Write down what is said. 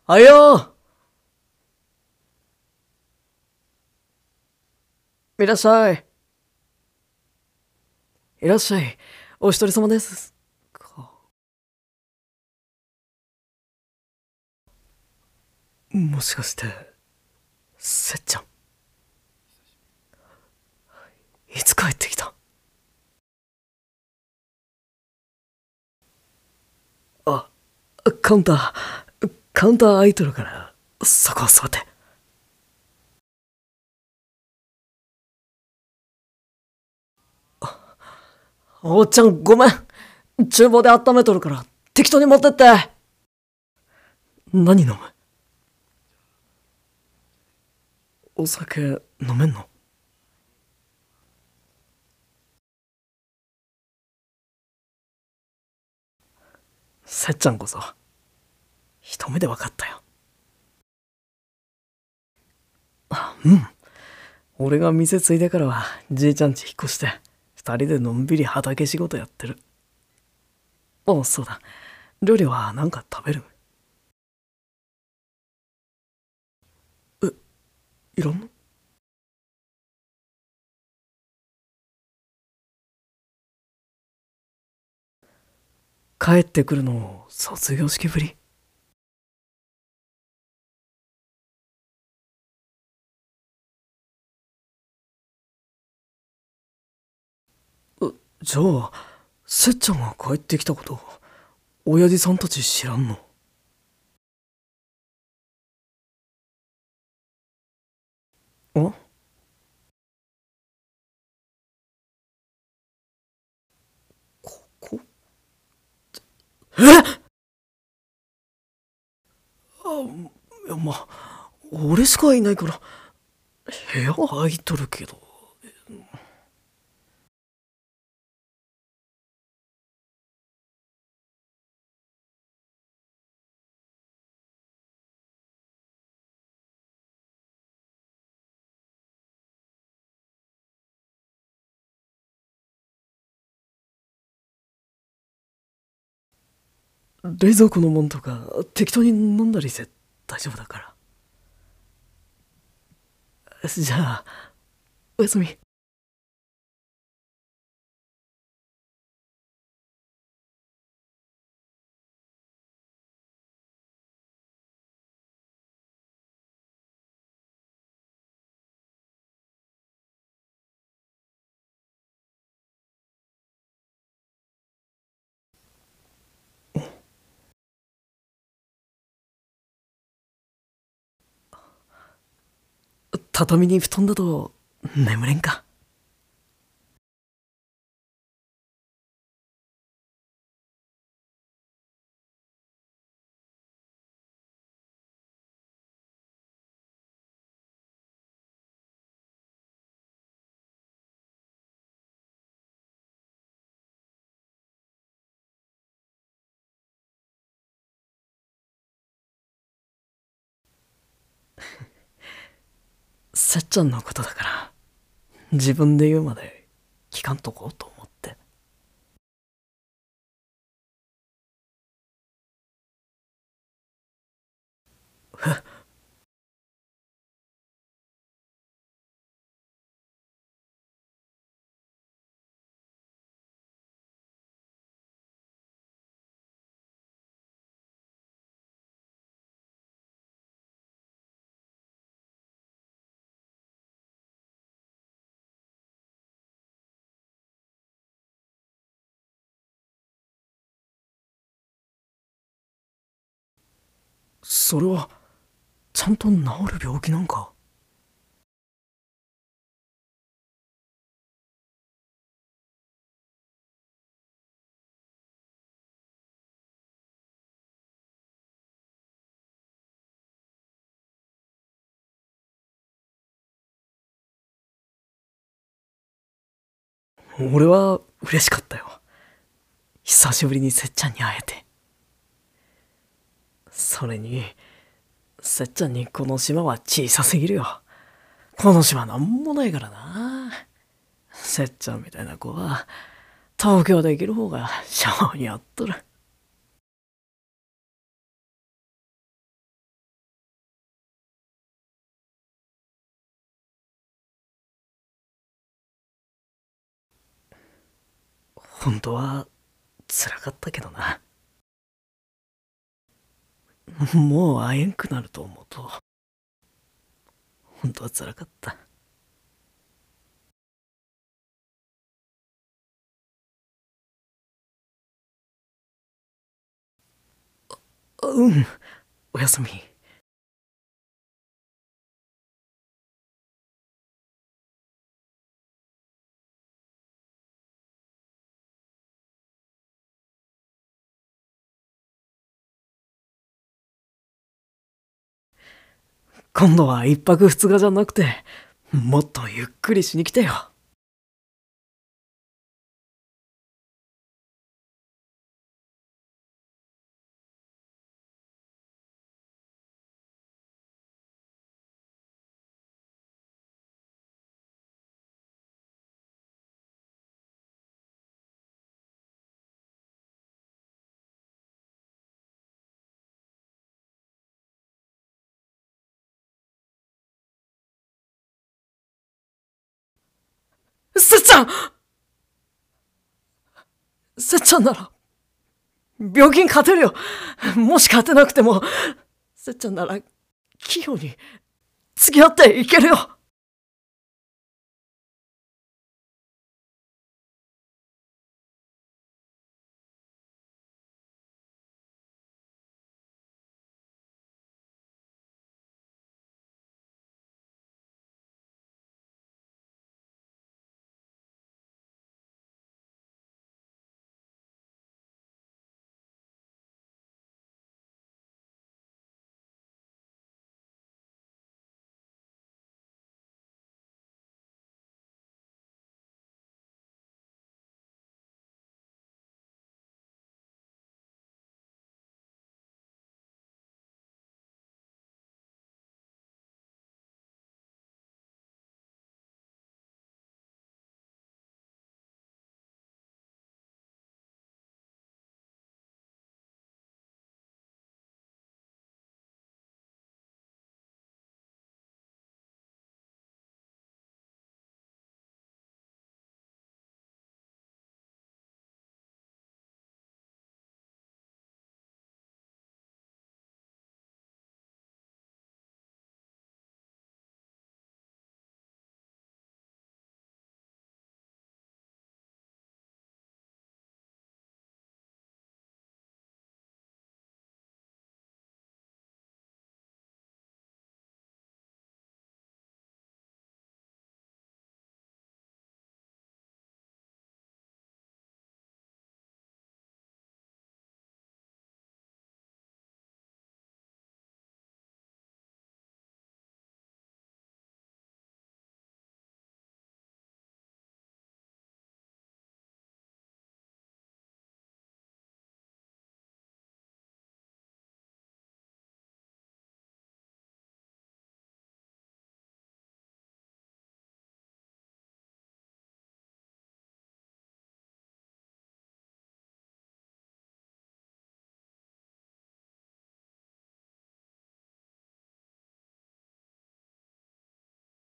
あいよー、いらっしゃい。いらっしゃい。お一人様です。もしかして、せっちゃん、いつ帰ってきた？あ、カウンタカウンター空いとるから、そこ座って。おっちゃん、ごめん。厨房で温めとるから、適当に持ってって。何飲む？お酒飲めんの？せっちゃんこそ、一目で分かったよ。うん。俺が店継いでからは、じいちゃん家引っ越して、二人でのんびり畑仕事やってる。あ、そうだ。料理は何か食べる？え、いらんの？帰ってくるの卒業式ぶり？じゃあ、せっちゃんが帰ってきたこと、親父さんたち知らんの？あ、ここ？え？いや、まあ、俺しかいないから、部屋は空いとるけど。冷蔵庫のもんとか、適当に飲んだりして大丈夫だから。じゃあ、おやすみ。畳に布団だと、眠れんか。せっちゃんのことだから、自分で言うまで聞かんとこうと思って。それは、ちゃんと治る病気なんか？俺は嬉しかったよ。久しぶりにせっちゃんに会えて。それに、せっちゃんにこの島は小さすぎるよ。この島なんもないからな。せっちゃんみたいな子は、東京で生きる方が性に合っとる。 本当は辛かったけどな。もう会えんくなると思うと、本当は辛かった。うん、おやすみ。今度は一泊二日じゃなくて、もっとゆっくりしに来てよ。せっちゃんせっちゃんなら、病気に勝てるよ。もし勝てなくても、せっちゃんなら、器用に付き合っていけるよ。